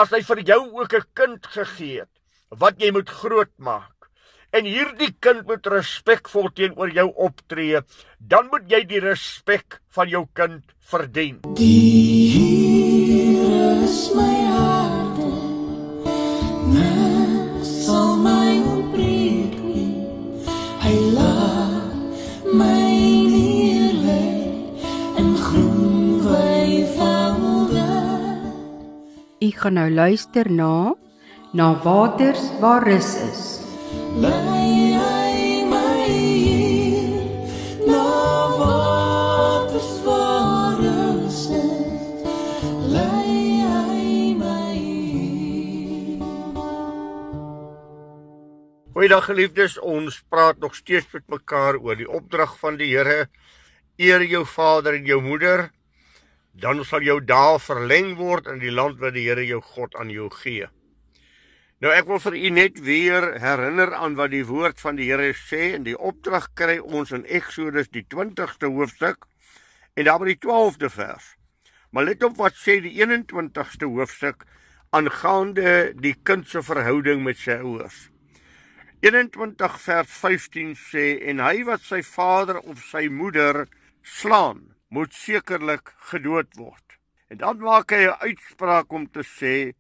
as hy vir jou ook 'n kind gegee het, wat jy moet grootmaak, en hierdie kind moet respekvol teenoor jou optree, dan moet jy die respek van jou kind verdien. Hier is my harte, niks sal my ontbreek nie. Hy laat my neerlê in groen weivelde. U gaan nou luister na Waters waar rus is. Lei hy my hier, na waters waar rus is. Lei hy my hier. Goeiedag geliefdes, ons praat nog steeds met mekaar oor die opdrag van die Here. Eer jou vader en jou moeder, dan sal jou dae verleng word in die land wat die Here jou God aan jou gee. Nou ek wil vir u net weer herinner aan wat die woord van die Here sê, en die opdrag kry ons in Exodus die 20ste hoofstuk, en daar by die 12de vers. Maar let op wat sê die 21ste hoofstuk, aangaande die kind se verhouding met sy ouers. 21 vers 15 sê, en hy wat sy vader of sy moeder slaan, moet sekerlik gedood word. En dan maak hy 'n uitspraak om te sê,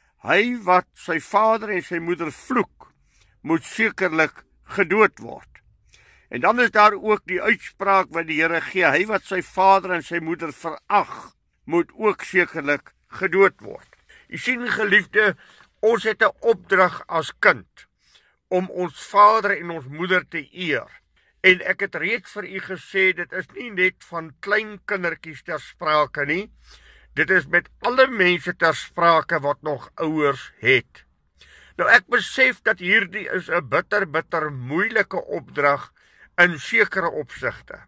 hy wat sy vader en sy moeder vloek, moet sekerlik gedood word. En dan is daar ook die uitspraak wat die Here gee, hy wat sy vader en sy moeder verag, moet ook sekerlik gedood word. U sien geliefde, ons het 'n opdrag as kind, om ons vader en ons moeder te eer. En ek het reeds vir u gesê, dit is nie net van klein kindertjies ter sprake nie, dit is met alle mense ter sprake wat nog ouers het. Nou ek besef dat hierdie is 'n bitter moeilike opdrag in sekere opsigte.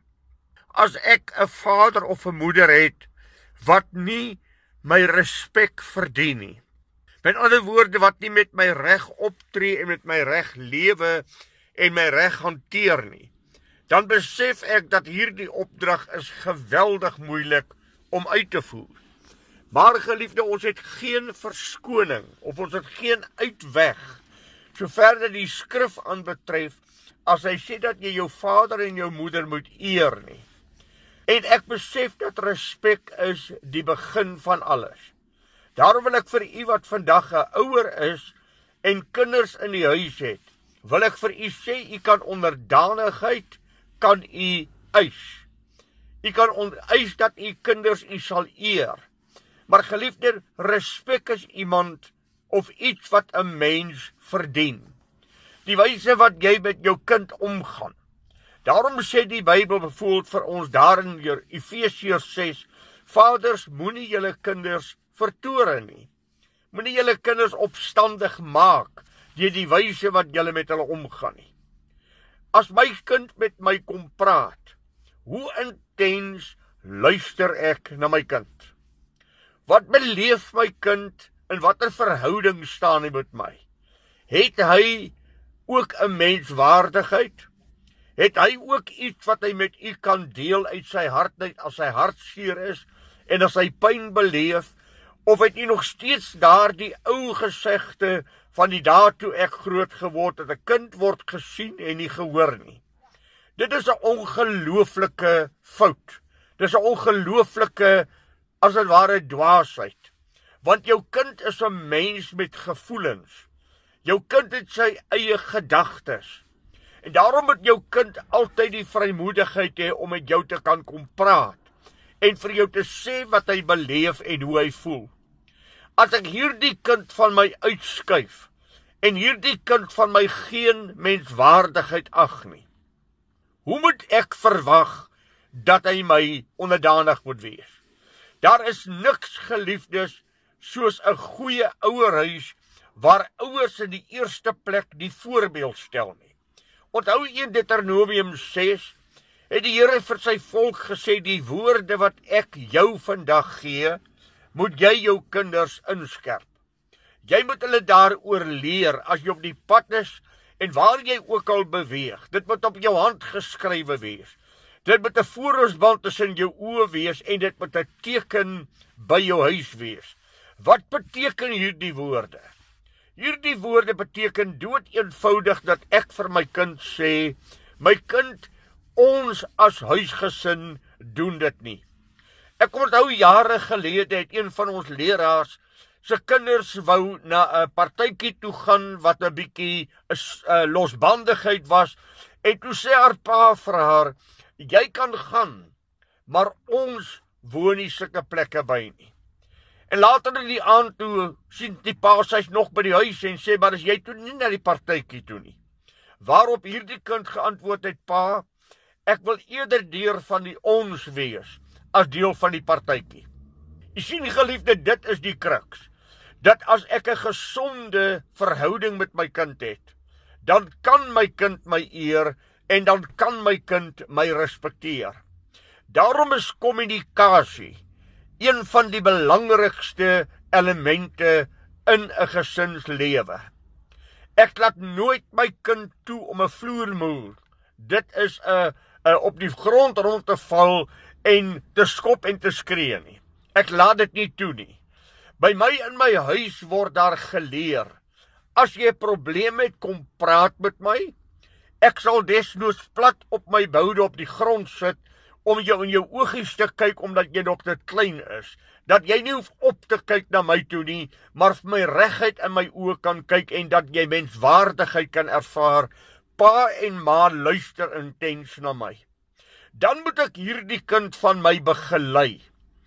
As ek 'n vader of 'n moeder het wat nie my respek verdien nie, met ander woorde wat nie met my reg optree en met my reg lewe en my reg hanteer nie, dan besef ek dat hierdie opdrag is geweldig moeilik om uit te voer. Maar geliefde, ons het geen verskoning, of ons het geen uitweg, sover dit die skrif aanbetref, as hy sê dat jy jou vader en jou moeder moet eer nie. En ek besef dat respek is die begin van alles. Daarom wil ek vir u wat vandag 'n ouer is, en kinders in die huis het, wil ek vir u sê, u kan onderdanigheid, kan u eis. U kan eis dat u kinders u sal eer. Maar geliefde, respek is iemand of iets wat 'n mens verdien. Die wyse wat jy met jou kind omgaan. Daarom sê die Bybel byvoorbeeld vir ons daar in Efesiërs 6, vaders, moenie julle kinders vertoren nie. Moenie julle kinders opstandig maak deur die wyse wat julle met hulle omgaan nie. As my kind met my kom praat, hoe intens luister ek na my kind? Wat beleef my kind, in watter verhouding staan hy met my? Het hy ook 'n menswaardigheid? Het hy ook iets wat hy met u kan deel uit sy hart, as sy hart seer is, en as hy pyn beleef, of het u nog steeds daar die ou gesegde van die dae toe ek groot geword het, 'n kind word gesien en nie gehoor nie. Dit is 'n ongelooflike fout. Dit is 'n ongelooflike, as dit ware, dwaasheid. Want jou kind is 'n mens met gevoelens. Jou kind het sy eie gedagtes. En daarom moet jou kind altyd die vrymoedigheid hê om met jou te kan kom praat, en vir jou te sê wat hy beleef en hoe hy voel. As ek hierdie kind van my uitskuif, en hierdie kind van my geen menswaardigheid ag nie, hoe moet ek verwag dat hy my onderdanig moet wees? Daar is niks, geliefdes, soos 'n goeie ouerhuis, waar ouers in die eerste plek die voorbeeld stel nie. Onthou in Deuteronomium 6, het die Here vir sy volk gesê, die woorde wat ek jou vandag gee, moet jy jou kinders inskerp. Jy moet hulle daaroor leer, as jy op die pad is, en waar jy ook al beweeg. Dit moet op jou hand geskrywe wees. Dit moet 'n voorhoudsband tussen jou oë wees, en dit moet 'n teken by jou huis wees. Wat beteken hierdie woorde? Hierdie woorde beteken dood eenvoudig dat ek vir my kind sê, my kind, ons as huisgesin doen dit nie. Ek onthou jare gelede het een van ons leraars se kinders wou na 'n partytjie toe gaan wat 'n bietjie losbandigheid was, en toe sê haar pa vir haar, jy kan gaan, maar ons woon nie sulke plekke by nie. En later in die aand toe sien die pa sy's nog by die huis en sê, maar as jy toe nie na die partytjie toe nie. Waarop hierdie kind geantwoord het, pa, ek wil eerder deel van die ons wees as deel van die partytjie. Jy sien, geliefde, dit is die kruks. Dat as ek 'n gesonde verhouding met my kind het, dan kan my kind my eer en dan kan my kind my respekteer. Daarom is kommunikasie een van die belangrikste elemente in 'n gesinslewe. Ek laat nooit my kind toe om 'n vloermuur. Dit is op die grond rond te val en te skop en te skree nie. Ek laat dit nie toe nie. By my in my huis word daar geleer. As jy 'n probleem het, kom praat met my. Ek sal desnoods plat op my boude op die grond sit om jou in jou oogies te kyk omdat jy nog te klein is. Dat jy nie hoef op te kyk na my toe nie, maar vir my reguit in my oë kan kyk en dat jy menswaardigheid kan ervaar. Pa en ma luister intens na my. Dan moet ek hierdie kind van my begelei.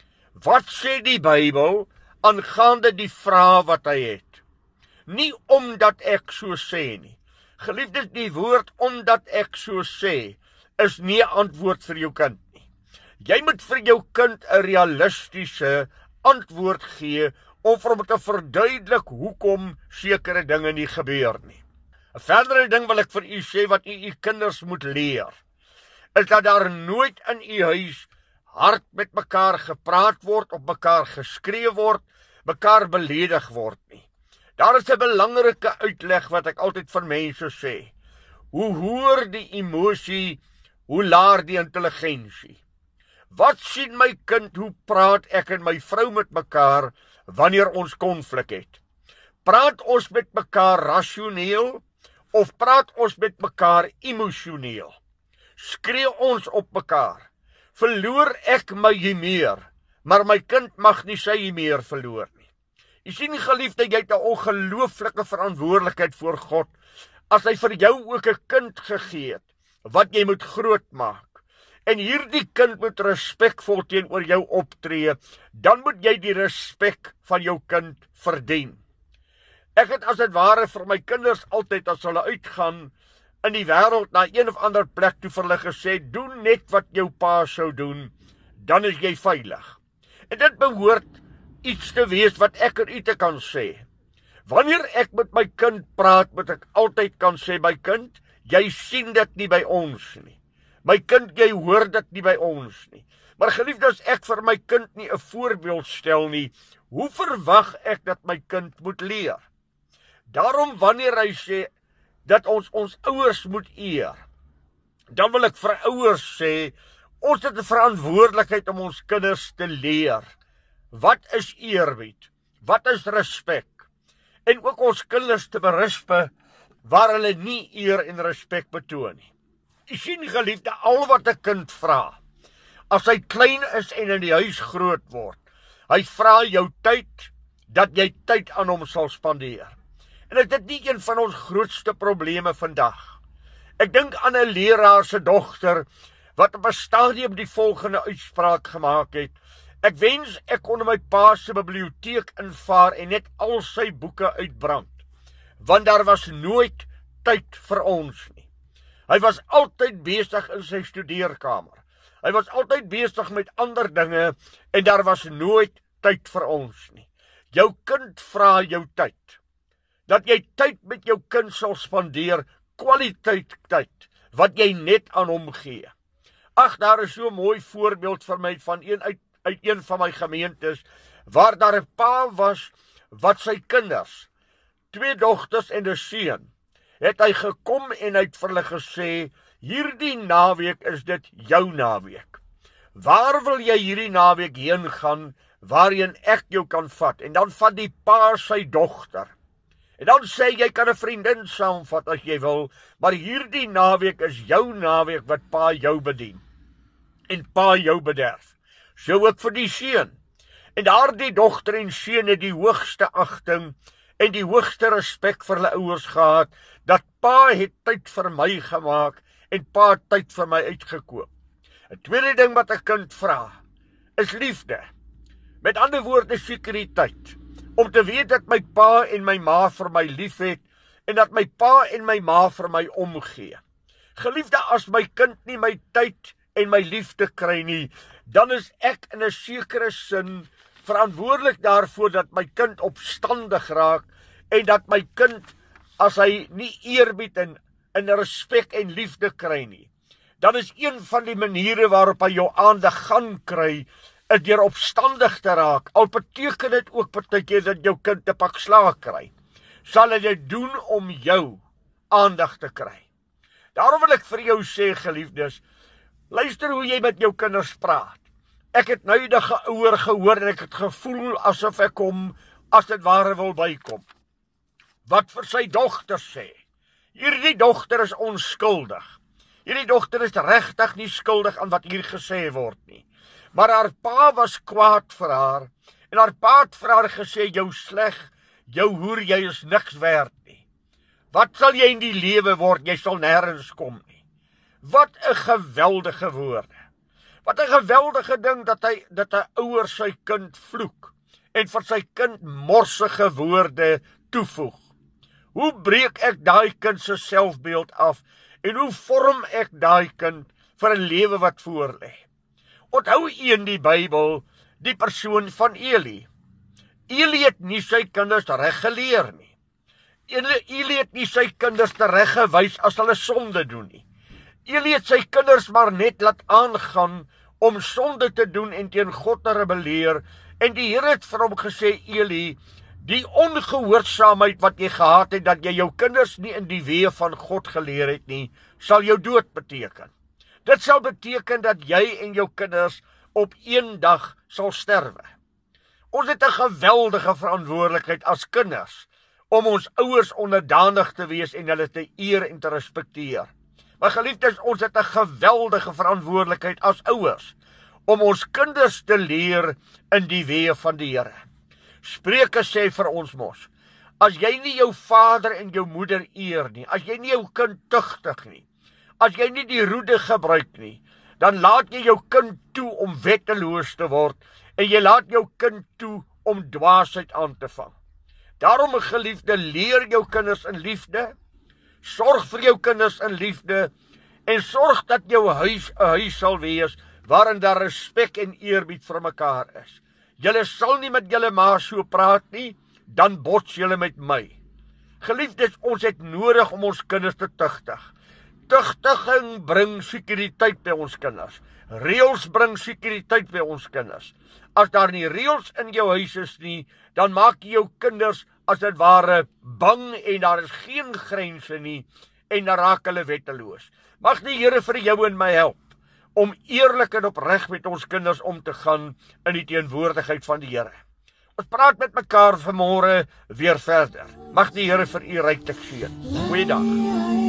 Wat sê die Bybel aangaande die vrae wat hy het? Nie omdat ek so sê nie. Geliefdes, die woord omdat ek so sê is nie 'n antwoord vir jou kind nie. Jy moet vir jou kind 'n realistiese antwoord gee om vir hom te verduidelik hoekom sekere dinge nie gebeur nie. 'n Verdere ding wil ek vir u sê wat u kinders moet leer, is dat daar nooit in u huis hard met mekaar gepraat word, op mekaar geskree word, mekaar beledig word nie. Daar is 'n belangrike uitleg wat ek altyd vir mense sê. Hoe hoër die emosie, hoe laer die intelligensie. Wat sien my kind, hoe praat ek en my vrou met mekaar wanneer ons konflik het? Praat ons met mekaar rasioneel of praat ons met mekaar emosioneel? Skree ons op mekaar? Verloor ek my humeur, maar my kind mag nie sy humeur verloor nie. Jy sien, geliefde, jy het 'n ongelooflike verantwoordelikheid voor God as hy vir jou ook 'n kind gegee het wat jy moet grootmaak. En hierdie kind moet respekvol teenoor jou optree, dan moet jy die respek van jou kind verdien. Ek het as dit ware vir my kinders altyd as hulle uitgaan in die wêreld na een of ander plek toe vir hulle gesê, doen net wat jou pa sou doen, dan is jy veilig. En dit behoort iets te wees wat ek en u te kan sê. Wanneer ek met my kind praat, moet ek altyd kan sê, my kind, jy sien dit nie by ons nie. My kind, jy hoor dit nie by ons nie. Maar geliefdes, ek vir my kind nie 'n voorbeeld stel nie, hoe verwag ek dat my kind moet leer? Daarom wanneer hy sê dat ons ouers moet eer, dan wil ek vir ouers sê, ons het 'n verantwoordelikheid om ons kinders te leer. Wat is eerbied? Wat is respek? En ook ons kinders te berispe waar hulle nie eer en respek betoon nie. Jy sien, geliefde, al wat 'n kind vra, as hy klein is en in die huis groot word, hy vra jou tyd, dat jy tyd aan hom sal spandeer. En is dit nie een van ons grootste probleme vandag? Ek dink aan 'n leraar se dogter, wat op 'n stadium die volgende uitspraak gemaak het, ek wens ek kon in my pa se biblioteek invaar en net al sy boeke uitbrand, want daar was nooit tyd vir ons nie. Hy was altyd besig in sy studeerkamer. Hy was altyd besig met ander dinge en daar was nooit tyd vir ons nie. Jou kind vra jou tyd. Dat jy tyd met jou kind sal spandeer, kwaliteit tyd, wat jy net aan hom gee. Ag, daar is so 'n mooi voorbeeld vir my van uit een van my gemeentes, waar daar 'n pa was, wat sy kinders, 2 dogters en 'n seun, het hy gekom en hy het vir hulle gesê, hierdie naweek is dit jou naweek. Waar wil jy hierdie naweek heen gaan? waarin ek jou kan vat. En dan vat die pa sy dogter. En dan sê jy kan 'n vriendin saamvat as jy wil, maar hierdie naweek is jou naweek wat pa jou bedien. En pa jou bederf. So ook vir die seun. En daardie dogter en seun het die hoogste agting en die hoogste respek vir hulle ouers gehad, dat pa het tyd vir my gemaak en pa het tyd vir my uitgekoop. 'n Tweede ding wat 'n kind vra, is liefde. Met ander woorde sekuriteit. Om te weet dat my pa en my ma vir my lief het, en dat my pa en my ma vir my omgee. Geliefde, as my kind nie my tyd en my liefde kry nie, dan is ek in 'n sekere sin verantwoordelik daarvoor dat my kind opstandig raak, en dat my kind, as hy nie eerbied en respek en liefde kry nie, dan is een van die maniere waarop hy jou aandag gaan kry, is deur opstandig te raak. Al beteken dit ook partykeer dat jou kind 'n pak slaag kry, sal hy dit doen om jou aandag te kry. Daarom wil ek vir jou sê, geliefdes, luister hoe jy met jou kinders praat. Ek het nou die ouer gehoor en ek het gevoel asof ek hom as dit ware wil bykom. Wat vir sy dogter sê. Hierdie dogter is onskuldig. Hierdie dogter is regtig nie skuldig aan wat hier gesê word nie. Maar haar pa was kwaad vir haar, en haar pa het vir haar gesê, jou sleg, jou hoer, jy is niks werd nie. Wat sal jy in die lewe word, jy sal nêrens kom nie. Wat 'n geweldige woorde. Wat 'n geweldige ding dat 'n ouer sy kind vloek, en vir sy kind morsige woorde toevoeg. Hoe breek ek daai kind se selfbeeld af, en hoe vorm ek daai kind vir 'n lewe wat voor lê? Onthou in die Bybel die persoon van Eli. Eli het nie sy kinders reg geleer nie. Eli het nie sy kinders reg gewys as hulle sonde doen nie. Eli het sy kinders maar net laat aangaan om sonde te doen en teen God te rebelleer, en die Here het vir hom gesê, Eli, die ongehoorsaamheid wat jy gehad het, dat jy jou kinders nie in die weë van God geleer het nie, sal jou dood beteken. Dit sal beteken dat jy en jou kinders op een dag sal sterwe. Ons het 'n geweldige verantwoordelikheid as kinders, om ons ouers onderdanig te wees en hulle te eer en te respekteer. Maar geliefdes, ons het 'n geweldige verantwoordelikheid as ouers, om ons kinders te leer in die weë van die Here. Spreuke sê vir ons mos, as jy nie jou vader en jou moeder eer nie, as jy nie jou kind tugtig nie, as jy nie die roede gebruik nie, dan laat jy jou kind toe om wetteloos te word, en jy laat jou kind toe om dwaasheid aan te vang. Daarom, geliefde, leer jou kinders in liefde, sorg vir jou kinders in liefde, en sorg dat jou huis 'n huis sal wees, waarin daar respek en eerbied vir mekaar is. Julle sal nie met julle ma so praat nie, dan bots julle met my. Geliefdes, ons het nodig om ons kinders te tugtig. Tugtiging bring sekuriteit by ons kinders. Reëls bring sekuriteit by ons kinders. As daar nie reëls in jou huis is nie, dan maak jy jou kinders as dit ware bang, en daar is geen grense nie, en dan raak hulle wetteloos. Mag die Here vir jou en my help om eerlik en opreg met ons kinders om te gaan in die teenwoordigheid van die Here. Ons praat met mekaar vanmôre weer verder. Mag die Here vir u ryklik seën. Goeiedag.